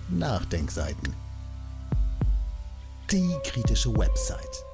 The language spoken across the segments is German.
Nachdenkseiten. Die kritische Website.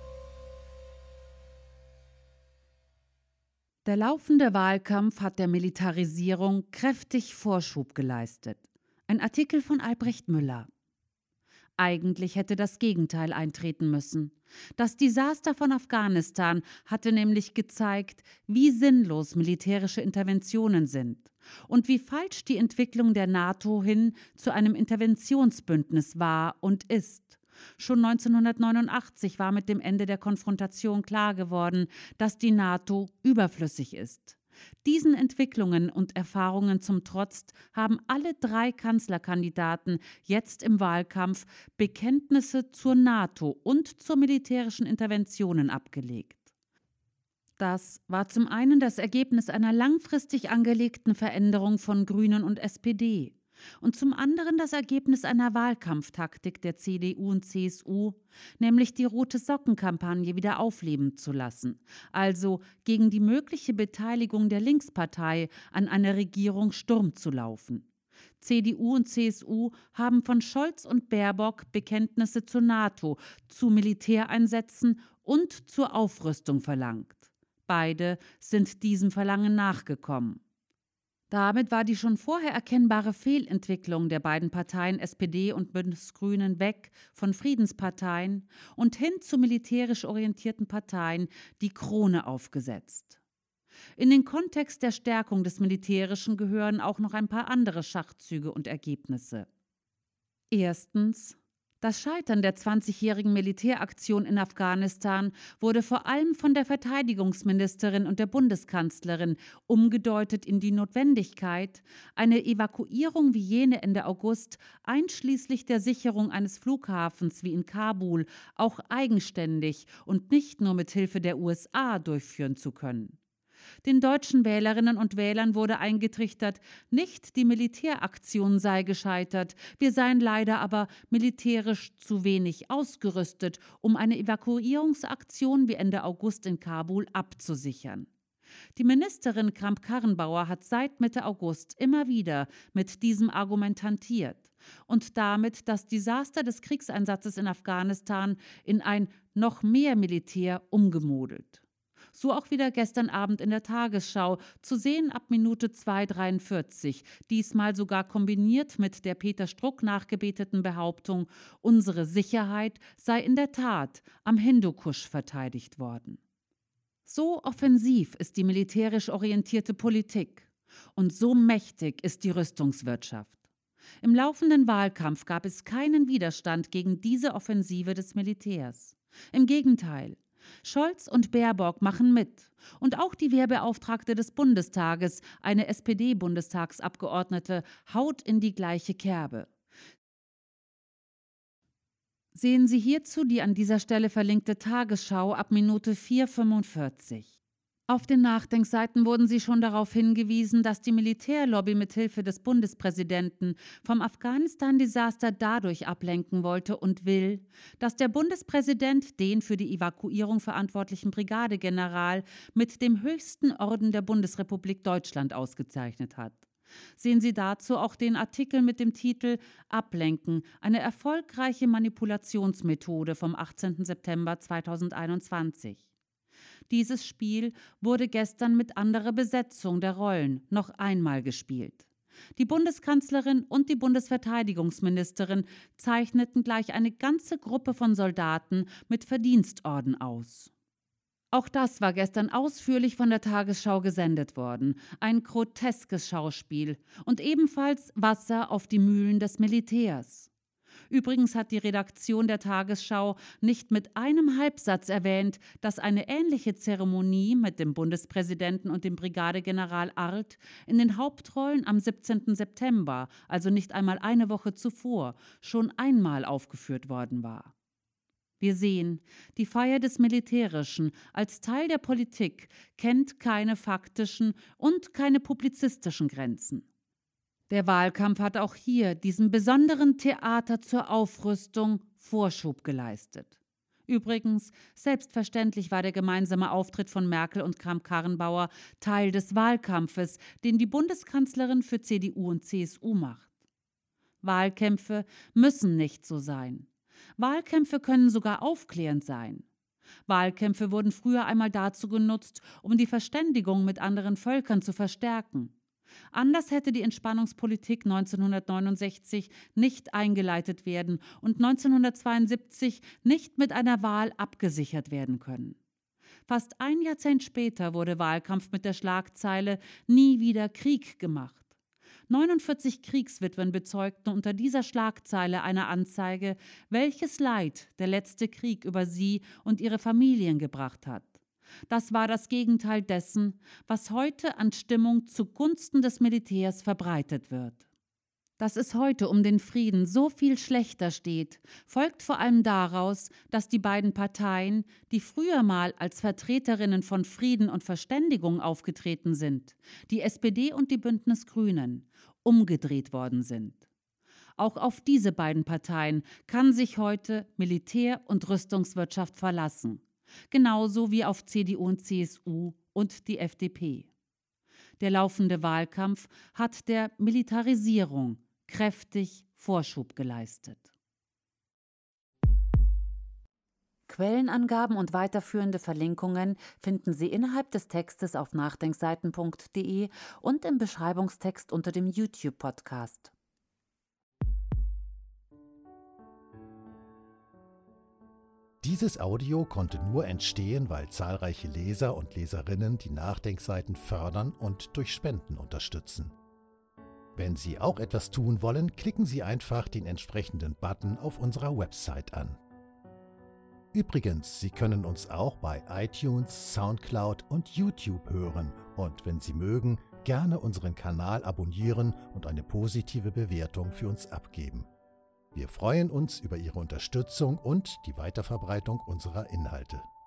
Der laufende Wahlkampf hat der Militarisierung kräftig Vorschub geleistet. Ein Artikel von Albrecht Müller. Eigentlich hätte das Gegenteil eintreten müssen. Das Desaster von Afghanistan hatte nämlich gezeigt, wie sinnlos militärische Interventionen sind und wie falsch die Entwicklung der NATO hin zu einem Interventionsbündnis war und ist. Schon 1989 war mit dem Ende der Konfrontation klar geworden, dass die NATO überflüssig ist. Diesen Entwicklungen und Erfahrungen zum Trotz haben alle 3 Kanzlerkandidaten jetzt im Wahlkampf Bekenntnisse zur NATO und zur militärischen Interventionen abgelegt. Das war zum einen das Ergebnis einer langfristig angelegten Veränderung von Grünen und SPD und zum anderen das Ergebnis einer Wahlkampftaktik der CDU und CSU, nämlich die Rote-Socken-Kampagne wieder aufleben zu lassen, also gegen die mögliche Beteiligung der Linkspartei an einer Regierung Sturm zu laufen. CDU und CSU haben von Scholz und Baerbock Bekenntnisse zur NATO, zu Militäreinsätzen und zur Aufrüstung verlangt. Beide sind diesem Verlangen nachgekommen. Damit war die schon vorher erkennbare Fehlentwicklung der beiden Parteien SPD und Bündnis-Grünen weg von Friedensparteien und hin zu militärisch orientierten Parteien die Krone aufgesetzt. In den Kontext der Stärkung des Militärischen gehören auch noch ein paar andere Schachzüge und Ergebnisse. Erstens: Das Scheitern der 20-jährigen Militäraktion in Afghanistan wurde vor allem von der Verteidigungsministerin und der Bundeskanzlerin umgedeutet in die Notwendigkeit, eine Evakuierung wie jene Ende August, einschließlich der Sicherung eines Flughafens wie in Kabul, auch eigenständig und nicht nur mit Hilfe der USA durchführen zu können. Den deutschen Wählerinnen und Wählern wurde eingetrichtert, nicht die Militäraktion sei gescheitert, wir seien leider aber militärisch zu wenig ausgerüstet, um eine Evakuierungsaktion wie Ende August in Kabul abzusichern. Die Ministerin Kramp-Karrenbauer hat seit Mitte August immer wieder mit diesem Argument hantiert und damit das Desaster des Kriegseinsatzes in Afghanistan in ein noch mehr Militär umgemodelt. So auch wieder gestern Abend in der Tagesschau, zu sehen ab Minute 2:43, diesmal sogar kombiniert mit der Peter Struck nachgebeteten Behauptung, unsere Sicherheit sei in der Tat am Hindukusch verteidigt worden. So offensiv ist die militärisch orientierte Politik und so mächtig ist die Rüstungswirtschaft. Im laufenden Wahlkampf gab es keinen Widerstand gegen diese Offensive des Militärs. Im Gegenteil. Scholz und Baerbock machen mit. Und auch die Wehrbeauftragte des Bundestages, eine SPD-Bundestagsabgeordnete, haut in die gleiche Kerbe. Sehen Sie hierzu die an dieser Stelle verlinkte Tagesschau ab Minute 4:45. Auf den Nachdenkseiten wurden Sie schon darauf hingewiesen, dass die Militärlobby mithilfe des Bundespräsidenten vom Afghanistan-Desaster dadurch ablenken wollte und will, dass der Bundespräsident den für die Evakuierung verantwortlichen Brigadegeneral mit dem höchsten Orden der Bundesrepublik Deutschland ausgezeichnet hat. Sehen Sie dazu auch den Artikel mit dem Titel »Ablenken, eine erfolgreiche Manipulationsmethode« vom 18. September 2021. Dieses Spiel wurde gestern mit anderer Besetzung der Rollen noch einmal gespielt. Die Bundeskanzlerin und die Bundesverteidigungsministerin zeichneten gleich eine ganze Gruppe von Soldaten mit Verdienstorden aus. Auch das war gestern ausführlich von der Tagesschau gesendet worden. Ein groteskes Schauspiel und ebenfalls Wasser auf die Mühlen des Militärs. Übrigens hat die Redaktion der Tagesschau nicht mit einem Halbsatz erwähnt, dass eine ähnliche Zeremonie mit dem Bundespräsidenten und dem Brigadegeneral Arlt in den Hauptrollen am 17. September, also nicht einmal eine Woche zuvor, schon einmal aufgeführt worden war. Wir sehen, die Feier des Militärischen als Teil der Politik kennt keine faktischen und keine publizistischen Grenzen. Der Wahlkampf hat auch hier diesem besonderen Theater zur Aufrüstung Vorschub geleistet. Übrigens, selbstverständlich war der gemeinsame Auftritt von Merkel und Kramp-Karrenbauer Teil des Wahlkampfes, den die Bundeskanzlerin für CDU und CSU macht. Wahlkämpfe müssen nicht so sein. Wahlkämpfe können sogar aufklärend sein. Wahlkämpfe wurden früher einmal dazu genutzt, um die Verständigung mit anderen Völkern zu verstärken. Anders hätte die Entspannungspolitik 1969 nicht eingeleitet werden und 1972 nicht mit einer Wahl abgesichert werden können. Fast ein Jahrzehnt später wurde Wahlkampf mit der Schlagzeile „Nie wieder Krieg" gemacht. 49 Kriegswitwen bezeugten unter dieser Schlagzeile einer Anzeige, welches Leid der letzte Krieg über sie und ihre Familien gebracht hat. Das war das Gegenteil dessen, was heute an Stimmung zugunsten des Militärs verbreitet wird. Dass es heute um den Frieden so viel schlechter steht, folgt vor allem daraus, dass die beiden Parteien, die früher mal als Vertreterinnen von Frieden und Verständigung aufgetreten sind, die SPD und die Bündnis-Grünen, umgedreht worden sind. Auch auf diese beiden Parteien kann sich heute Militär und Rüstungswirtschaft verlassen, genauso wie auf CDU und CSU und die FDP. Der laufende Wahlkampf hat der Militarisierung kräftig Vorschub geleistet. Quellenangaben und weiterführende Verlinkungen finden Sie innerhalb des Textes auf nachdenkseiten.de und im Beschreibungstext unter dem YouTube-Podcast. Dieses Audio konnte nur entstehen, weil zahlreiche Leser und Leserinnen die Nachdenkseiten fördern und durch Spenden unterstützen. Wenn Sie auch etwas tun wollen, klicken Sie einfach den entsprechenden Button auf unserer Website an. Übrigens, Sie können uns auch bei iTunes, Soundcloud und YouTube hören und wenn Sie mögen, gerne unseren Kanal abonnieren und eine positive Bewertung für uns abgeben. Wir freuen uns über Ihre Unterstützung und die Weiterverbreitung unserer Inhalte.